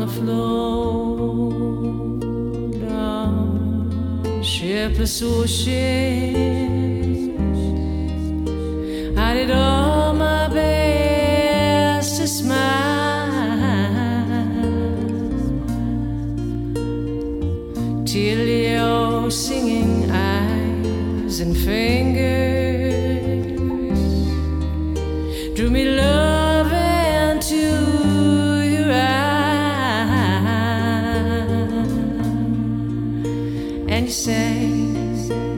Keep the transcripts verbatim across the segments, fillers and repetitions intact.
the floor down shipless oceans. I did all my best to smile till your singing eyes and fingers drew me love into your eyes, and you sang,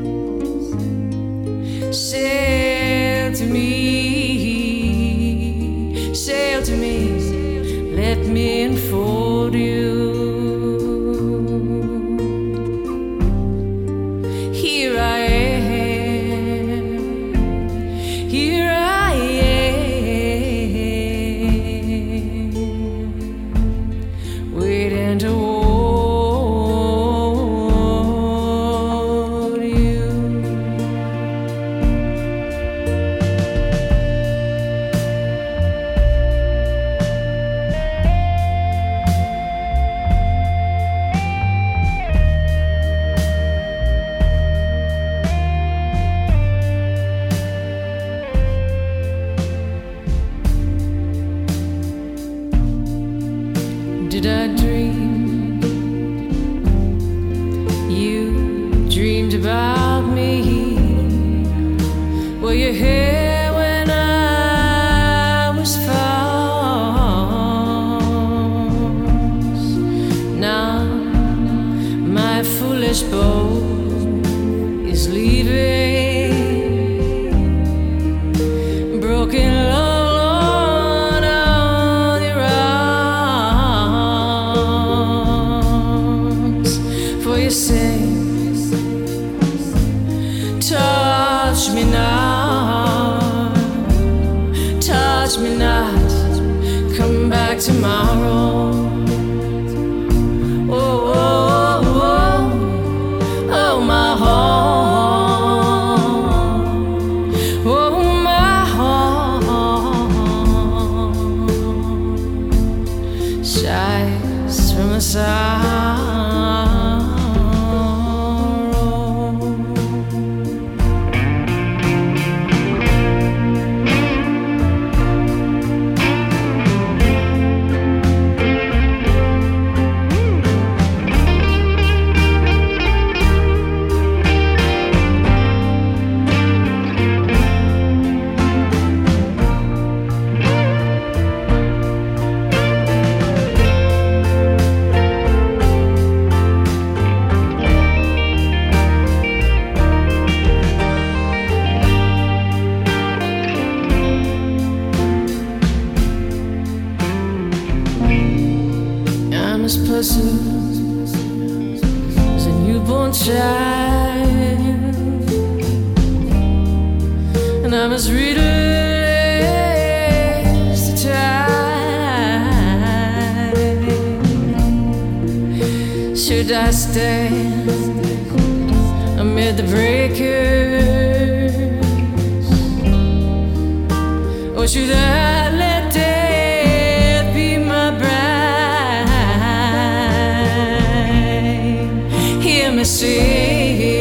sail to me, sail to me, let me enfold you. Here I am, here I am, waiting to hold you. Did I dream you dreamed about me? Were you here when I was false? Now my foolish boat is leaving, broken love say, touch me not, touch me not, come back tomorrow. Oh, oh, oh, oh, my heart, oh, my heart sighs from a side. I'm as puzzled as a newborn child, and I'm as readless as the tide. Should I stand amid the breakers, or should I let death be my bride? Hear me say